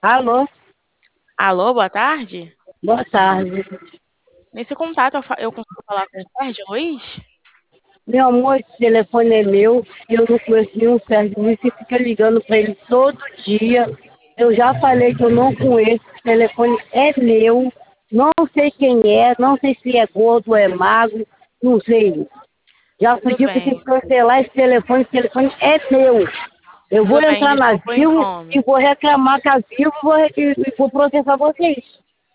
Alô, Alô, boa tarde. boa tarde. Nesse contato eu consigo falar com o Sérgio Luiz? Meu amor, esse telefone é meu. Eu não conheço nenhum Sérgio Luiz que fica ligando para ele todo dia. Eu já falei que eu não conheço. Esse telefone é meu. Não sei quem é. Não sei se é gordo ou é magro. Não sei. Já Tudo pedi para você bem, cancelar esse telefone. Esse telefone é meu. Eu vou tudo bem, entrar na desculpa o Vivo e incômodo. vou reclamar com a Vivo e vou processar vocês.